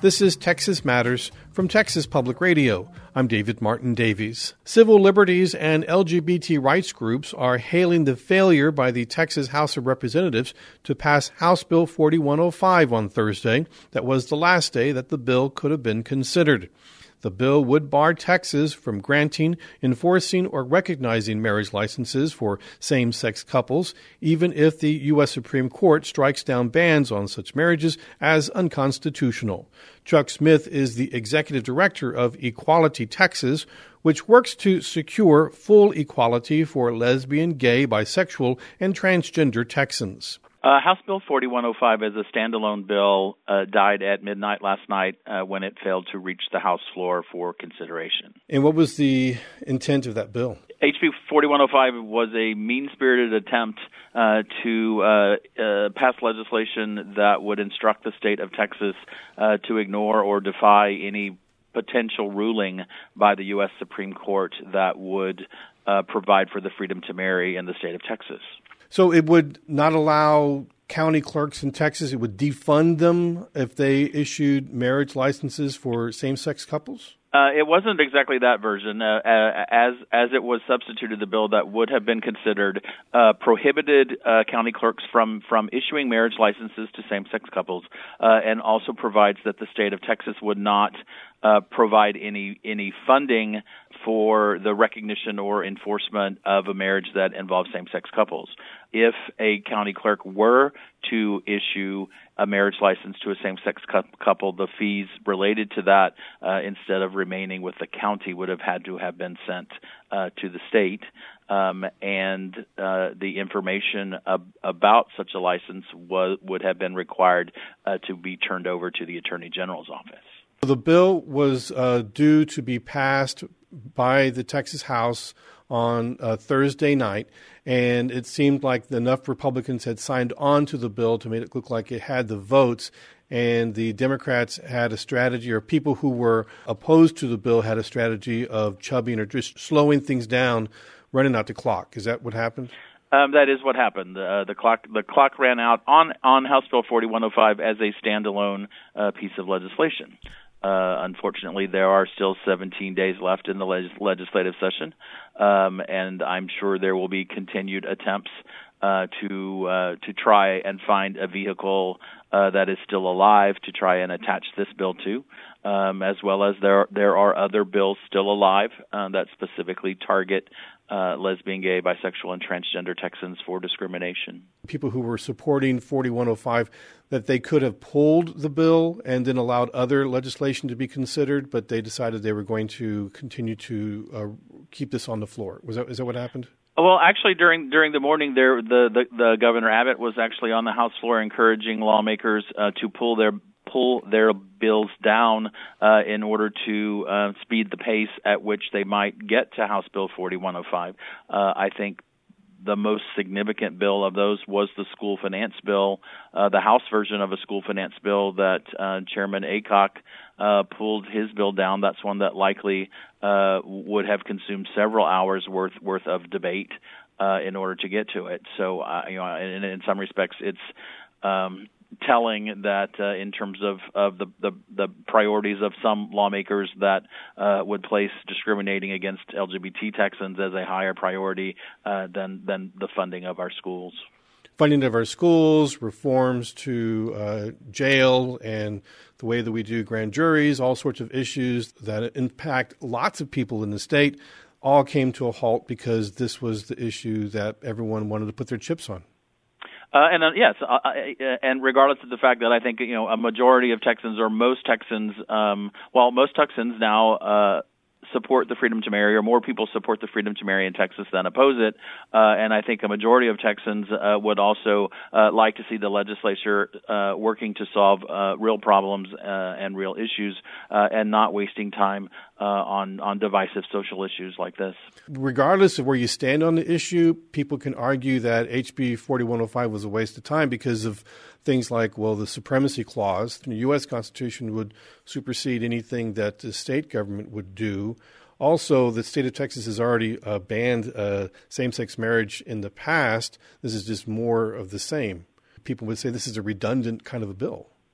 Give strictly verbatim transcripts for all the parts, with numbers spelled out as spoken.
This is Texas Matters from Texas Public Radio. I'm David Martin Davies. Civil liberties and L G B T rights groups are hailing the failure by the Texas House of Representatives to pass House Bill forty-one oh five on Thursday. That was the last day that the bill could have been considered. The bill would bar Texas from granting, enforcing, or recognizing marriage licenses for same-sex couples, even if the U S Supreme Court strikes down bans on such marriages as unconstitutional. Chuck Smith is the executive director of Equality Texas, which works to secure full equality for lesbian, gay, bisexual, and transgender Texans. Uh, House Bill forty-one oh five as a standalone bill uh, died at midnight last night uh, when it failed to reach the House floor for consideration. And what was the intent of that bill? H B forty-one oh five was a mean-spirited attempt uh, to uh, uh, pass legislation that would instruct the state of Texas uh, to ignore or defy any potential ruling by the U S Supreme Court that would uh, provide for the freedom to marry in the state of Texas. So it would not allow county clerks in Texas, it would defund them if they issued marriage licenses for same-sex couples? Uh, it wasn't exactly that version. Uh, as as it was substituted, the bill that would have been considered uh, prohibited uh, county clerks from, from issuing marriage licenses to same-sex couples, uh, and also provides that the state of Texas would not uh, provide any any funding for the recognition or enforcement of a marriage that involves same-sex couples. If a county clerk were to issue a marriage license to a same-sex couple, the fees related to that, uh, instead of remaining with the county, would have had to have been sent uh, to the state. Um, and uh, the information ab- about such a license was, would have been required uh, to be turned over to the Attorney General's office. The bill was uh, due to be passed by the Texas House on uh, Thursday night, and it seemed like enough Republicans had signed on to the bill to make it look like it had the votes, and the Democrats had a strategy, or people who were opposed to the bill had a strategy of chubbing or just slowing things down, running out the clock. Is that what happened? Um, that is what happened. Uh, the clock the clock ran out on, on House Bill forty-one oh five as a standalone uh, piece of legislation. Uh, unfortunately, there are still seventeen days left in the leg- legislative session, um, and I'm sure there will be continued attempts uh, to uh, to try and find a vehicle uh, that is still alive to try and attach this bill to, um, as well as there there are other bills still alive uh, that specifically target Uh, lesbian, gay, bisexual, and transgender Texans for discrimination. People who were supporting forty-one oh five, that they could have pulled the bill and then allowed other legislation to be considered, but they decided they were going to continue to uh, keep this on the floor. Was that, is that what happened? Well, actually, during during the morning, there the, the, the Governor Abbott was actually on the House floor encouraging lawmakers uh, to pull their pull their bills down uh, in order to uh, speed the pace at which they might get to House Bill forty-one oh five. Uh, I think the most significant bill of those was the school finance bill, uh, the House version of a school finance bill that uh, Chairman Aycock uh, pulled his bill down. That's one that likely uh, would have consumed several hours worth worth of debate uh, in order to get to it. So, uh, you know, in, in some respects, it's um, telling that uh, in terms of, of the, the, the priorities of some lawmakers that uh, would place discriminating against L G B T Texans as a higher priority uh, than, than the funding of our schools. Funding of our schools, reforms to uh, jail, and the way that we do grand juries, all sorts of issues that impact lots of people in the state, all came to a halt because this was the issue that everyone wanted to put their chips on. Uh, and uh, yes, uh, uh, and regardless of the fact that I think you know a majority of Texans or most Texans, um, well, most Texans now uh, support the freedom to marry, or more people support the freedom to marry in Texas than oppose it. Uh, and I think a majority of Texans uh, would also uh, like to see the legislature uh, working to solve uh, real problems uh, and real issues, uh, and not wasting time uh, on on divisive social issues like this. Regardless of where you stand on the issue, people can argue that H B forty-one oh five was a waste of time because of things like, well, the supremacy clause. The U S Constitution would supersede anything that the state government would do. Also, the state of Texas has already uh, banned uh, same-sex marriage in the past. This is just more of the same. People would say this is a redundant kind of a bill.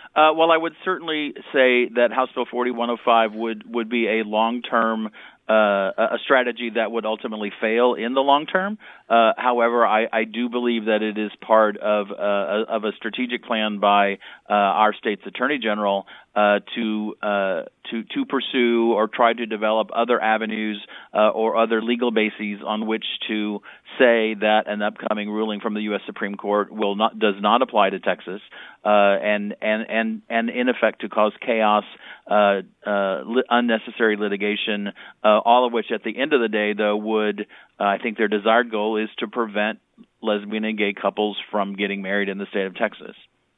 Uh, well, I would certainly say that House Bill forty-one oh five would, would be a long-term Uh, a strategy that would ultimately fail in the long term. Uh, however, I, I do believe that it is part of uh, of a strategic plan by uh, our state's attorney general uh, to uh, to to pursue or try to develop other avenues uh, or other legal bases on which to say that an upcoming ruling from the U S Supreme Court will not does not apply to Texas, uh, and and and and in effect to cause chaos, uh, uh, li- unnecessary litigation. Uh, all of which, at the end of the day, though, would uh, I think their desired goal is to prevent lesbian and gay couples from getting married in the state of Texas.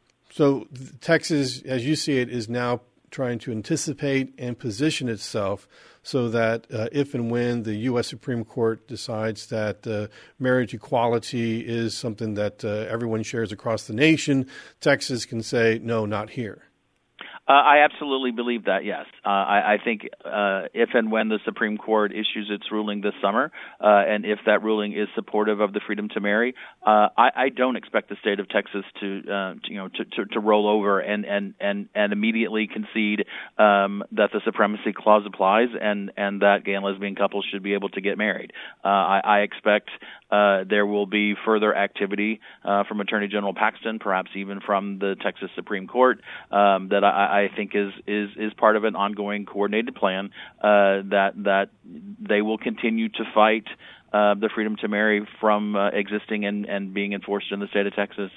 So Texas, as you see it, is now trying to anticipate and position itself so that uh, if and when the U S Supreme Court decides that uh, marriage equality is something that uh, everyone shares across the nation, Texas can say, no, not here. Uh, I absolutely believe that, yes. Uh, I, I think uh, if and when the Supreme Court issues its ruling this summer, uh, and if that ruling is supportive of the freedom to marry, uh, I, I don't expect the state of Texas to, uh, to you know, to, to, to roll over and, and, and, and immediately concede um, that the supremacy clause applies and, and that gay and lesbian couples should be able to get married. Uh, I, I expect uh, there will be further activity uh, from Attorney General Paxton, perhaps even from the Texas Supreme Court, um, that I, I think is, is, is part of an ongoing coordinated plan uh, that that they will continue to fight uh, the freedom to marry from uh, existing and, and being enforced in the state of Texas.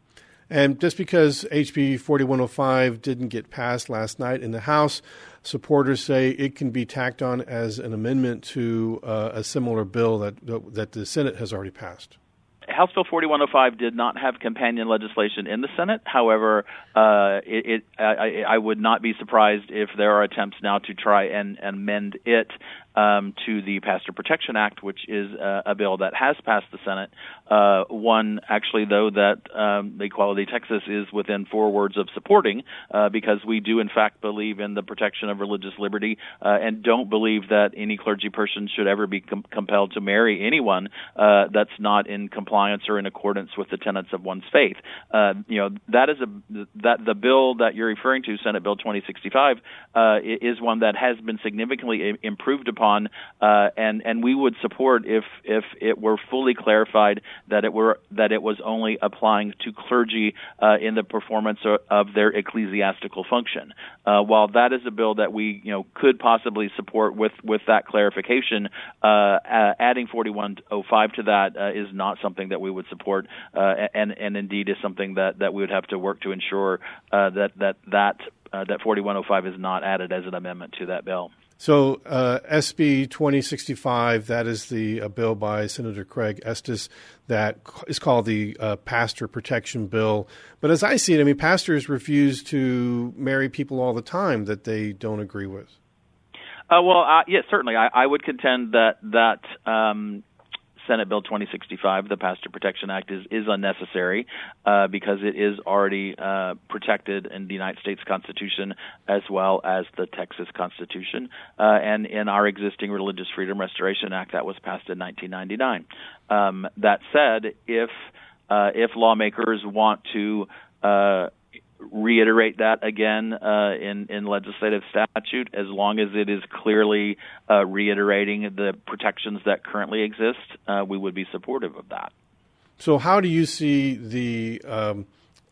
And just because H B forty-one oh five didn't get passed last night in the House, supporters say it can be tacked on as an amendment to uh, a similar bill that that the Senate has already passed. House Bill forty-one oh five did not have companion legislation in the Senate. However, uh, it, it I, I would not be surprised if there are attempts now to try and, and amend it um, to the Pastor Protection Act, which is uh, a bill that has passed the Senate. Uh, one, actually, though, that um, Equality Texas is within four words of supporting, uh, because we do, in fact, believe in the protection of religious liberty uh, and don't believe that any clergy person should ever be com- compelled to marry anyone uh, that's not in compliance or in accordance with the tenets of one's faith. Uh, you know, that is a that the bill that you're referring to, Senate Bill twenty sixty-five, uh, is one that has been significantly improved upon, uh, and and we would support if if it were fully clarified that it were that it was only applying to clergy uh, in the performance of, of their ecclesiastical function. Uh, while that is a bill that we you know could possibly support with with that clarification, uh, uh, adding forty-one oh five to that uh, is not something that we would support, uh, and and indeed is something that, that we would have to work to ensure uh, that that that uh, that forty-one oh five is not added as an amendment to that bill. So uh, S B twenty sixty-five, that is the a bill by Senator Craig Estes that is called the uh, Pastor Protection Bill. But as I see it, I mean, pastors refuse to marry people all the time that they don't agree with. Uh, well, uh, yes, certainly. I, I would contend that that um, Senate Bill twenty sixty-five, the Pastor Protection Act, is, is unnecessary uh, because it is already uh, protected in the United States Constitution as well as the Texas Constitution uh, and in our existing Religious Freedom Restoration Act that was passed in nineteen ninety-nine. Um, that said, if uh, if lawmakers want to uh, reiterate that again uh, in, in legislative statute, as long as it is clearly uh, reiterating the protections that currently exist, uh, we would be supportive of that. So how do you see the um,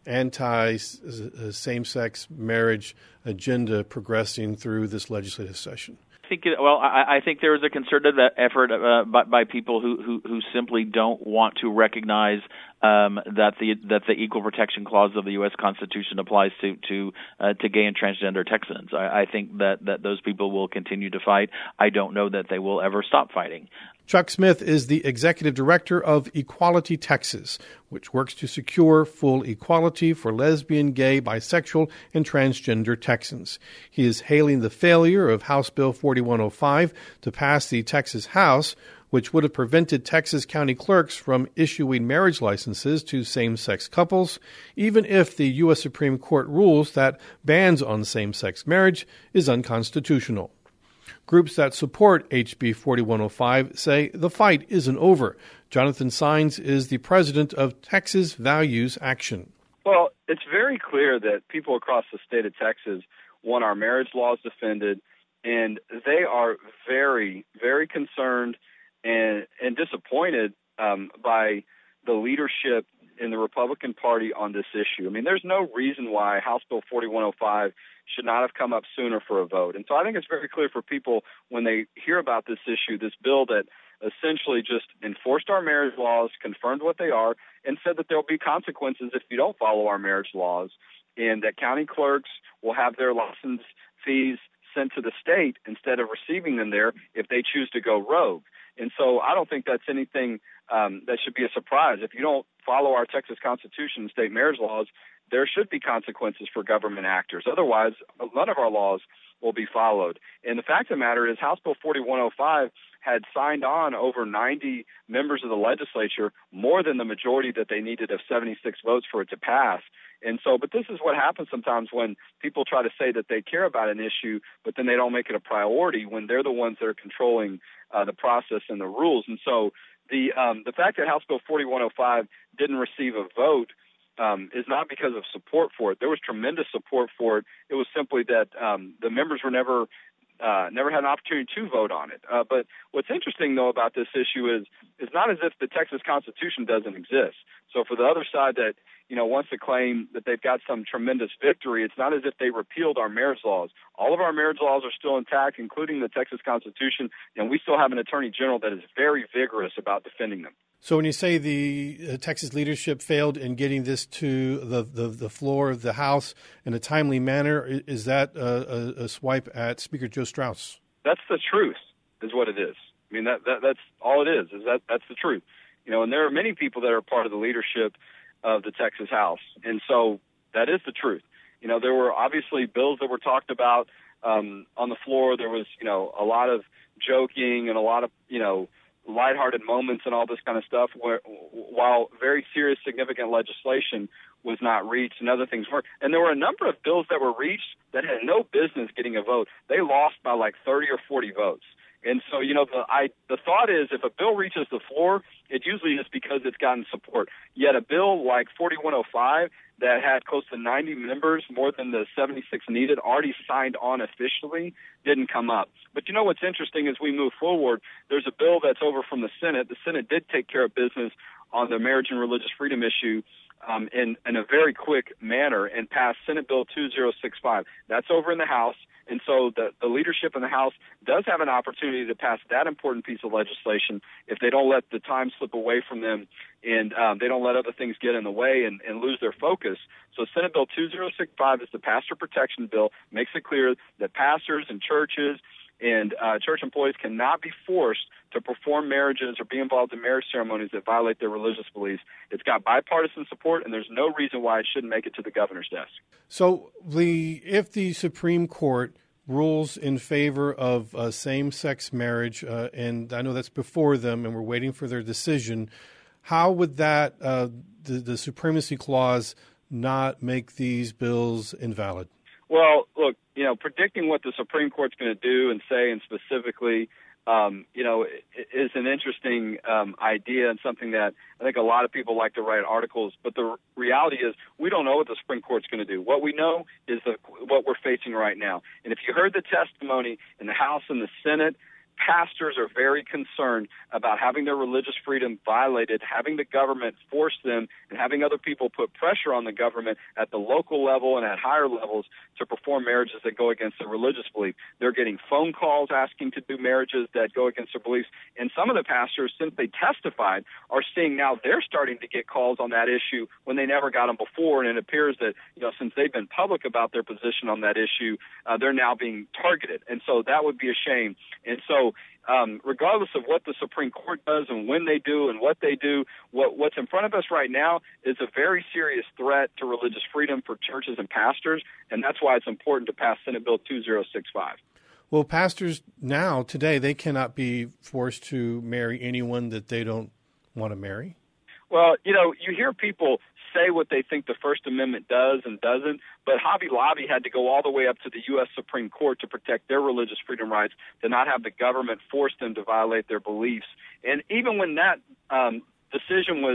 anti-same-sex marriage agenda progressing through this legislative session? I think, well, I, I think there is a concerted effort uh, by, by people who, who, who simply don't want to recognize um, that the that the Equal Protection Clause of the U S Constitution applies to to uh, to gay and transgender Texans. I, I think that, that those people will continue to fight. I don't know that they will ever stop fighting. Chuck Smith is the executive director of Equality Texas, which works to secure full equality for lesbian, gay, bisexual, and transgender Texans. He is hailing the failure of House Bill forty-one oh five to pass the Texas House, which would have prevented Texas county clerks from issuing marriage licenses to same-sex couples, even if the U S Supreme Court rules that bans on same-sex marriage is unconstitutional. Groups that support H B forty-one oh five say the fight isn't over. Jonathan Sines is the president of Texas Values Action. Well, it's very clear that people across the state of Texas want our marriage laws defended, and they are very, very concerned and, and disappointed um, by the leadership in the Republican Party on this issue. I mean, there's no reason why House Bill forty-one oh five should not have come up sooner for a vote. And so I think it's very clear for people when they hear about this issue, this bill that essentially just enforced our marriage laws, confirmed what they are, and said that there will be consequences if you don't follow our marriage laws, and that county clerks will have their license fees sent to the state instead of receiving them there if they choose to go rogue. And so I don't think that's anything um, that should be a surprise. If you don't follow our Texas Constitution and state marriage laws, there should be consequences for government actors. Otherwise, none of our laws will be followed. And the fact of the matter is House Bill forty-one oh five had signed on over ninety members of the legislature, more than the majority that they needed of seventy-six votes for it to pass. And so, but this is what happens sometimes when people try to say that they care about an issue, but then they don't make it a priority when they're the ones that are controlling uh, the process and the rules. And so the um, the fact that House Bill forty-one oh five didn't receive a vote um, is not because of support for it. There was tremendous support for it. It was simply that um, the members were never Uh, never had an opportunity to vote on it. Uh, but what's interesting, though, about this issue is it's not as if the Texas Constitution doesn't exist. So for the other side that, you know, wants to claim that they've got some tremendous victory, it's not as if they repealed our marriage laws. All of our marriage laws are still intact, including the Texas Constitution, and we still have an attorney general that is very vigorous about defending them. So when you say the uh, Texas leadership failed in getting this to the, the, the floor of the House in a timely manner, is that a, a, a swipe at Speaker Joe Straus? That's the truth, is what it is. I mean, that, that that's all it is, is that that's the truth. You know, and there are many people that are part of the leadership of the Texas House, and so that is the truth. You know, there were obviously bills that were talked about um, on the floor. There was, you know, a lot of joking and a lot of, you know, lighthearted moments and all this kind of stuff, where, while very serious, significant legislation was not reached and other things were. And there were a number of bills that were reached that had no business getting a vote. They lost by like thirty or forty votes. And so, you know, the I, the thought is if a bill reaches the floor, it usually is because it's gotten support. Yet a bill like forty-one oh five that had close to ninety members, more than the seventy-six needed, already signed on officially, didn't come up. But you know what's interesting as we move forward, there's a bill that's over from the Senate. The Senate did take care of business on the marriage and religious freedom issue um, in, in a very quick manner and passed Senate Bill two thousand sixty-five. That's over in the House. And so the, the leadership in the House does have an opportunity to pass that important piece of legislation if they don't let the time slip away from them and um, they don't let other things get in the way and, and lose their focus. So Senate Bill two thousand sixty-five is the pastor protection bill, makes it clear that pastors and churches and uh, church employees cannot be forced to perform marriages or be involved in marriage ceremonies that violate their religious beliefs. It's got bipartisan support, and there's no reason why it shouldn't make it to the governor's desk. So the if the Supreme Court rules in favor of uh, same-sex marriage, uh, and I know that's before them, and we're waiting for their decision, how would that, uh, the, the Supremacy Clause, not make these bills invalid? Well, look, you know, predicting what the Supreme Court's going to do and say, and specifically, um, you know, is an interesting um, idea and something that I think a lot of people like to write articles. But the reality is we don't know what the Supreme Court's going to do. What we know is the, what we're facing right now. And if you heard the testimony in the House and the Senate, pastors are very concerned about having their religious freedom violated, having the government force them, and having other people put pressure on the government at the local level and at higher levels to perform marriages that go against their religious belief. They're getting phone calls asking to do marriages that go against their beliefs. And some of the pastors, since they testified, are seeing now they're starting to get calls on that issue when they never got them before. And it appears that, you know, since they've been public about their position on that issue, uh, they're now being targeted. And so that would be a shame. And so Um, regardless of what the Supreme Court does and when they do and what they do, what, what's in front of us right now is a very serious threat to religious freedom for churches and pastors, and that's why it's important to pass Senate Bill two thousand sixty-five. Well, pastors now, today, they cannot be forced to marry anyone that they don't want to marry? Well, you know, you hear people say what they think the First Amendment does and doesn't, but Hobby Lobby had to go all the way up to the U S Supreme Court to protect their religious freedom rights, to not have the government force them to violate their beliefs. And even when that um, decision was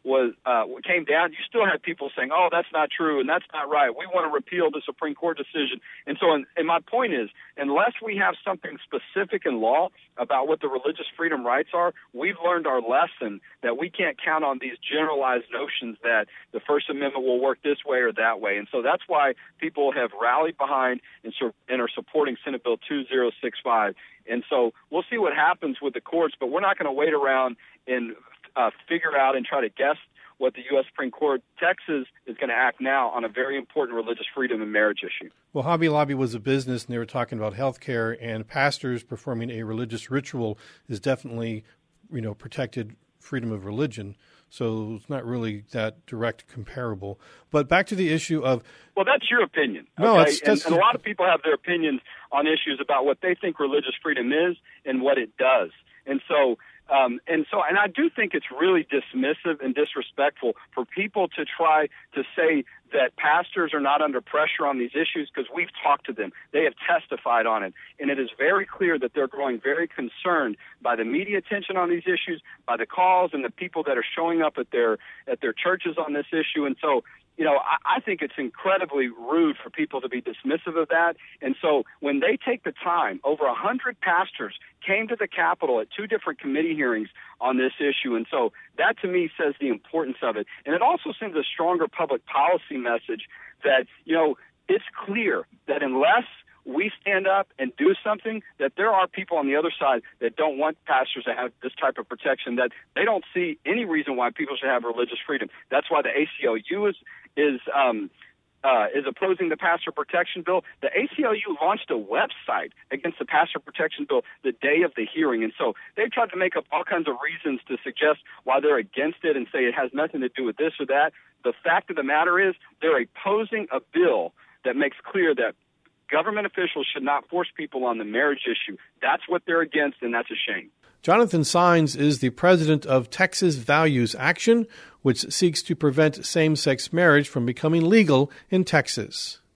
was uh, came down, you still had people saying, oh, that's not true and that's not right. We want to repeal the Supreme Court decision. And so, and, and my point is, unless we have something specific in law about what the religious freedom rights are, we've learned our lesson that we can't count on these generalized notions that the First Amendment will work this way or that way. And so that's why people have rallied behind and, sur- and are supporting Senate Bill two thousand sixty-five. And so we'll see what happens with the courts, but we're not going to wait around and uh, figure out and try to guess what the U S Supreme Court. Texas is going to act now on a very important religious freedom and marriage issue. Well, Hobby Lobby was a business, and they were talking about health care, and pastors performing a religious ritual is definitely, you know, protected freedom of religion. So it's not really that direct comparable. But back to the issue of... Well, that's your opinion. No, okay? it's, that's, and, and a lot of people have their opinions on issues about what they think religious freedom is and what it does. And so, um, and so, and I do think it's really dismissive and disrespectful for people to try to say that pastors are not under pressure on these issues, because we've talked to them. They have testified on it. And it is very clear that they're growing very concerned by the media attention on these issues, by the calls and the people that are showing up at their at their churches on this issue. And so, you know, I, I think it's incredibly rude for people to be dismissive of that. And so when they take the time, over one hundred pastors came to the Capitol at two different committee hearings on this issue. And so that, to me, says the importance of it. And it also sends a stronger public policy message that, you know, it's clear that unless we stand up and do something, that there are people on the other side that don't want pastors to have this type of protection, that they don't see any reason why people should have religious freedom. That's why the A C L U is is um, uh, is opposing the pastor protection bill. The A C L U launched a website against the pastor protection bill the day of the hearing, and so they've tried to make up all kinds of reasons to suggest why they're against it and say it has nothing to do with this or that. The fact of the matter is they're opposing a bill that makes clear that government officials should not force people on the marriage issue. That's what they're against, and that's a shame. Jonathan Saenz is the president of Texas Values Action, which seeks to prevent same-sex marriage from becoming legal in Texas.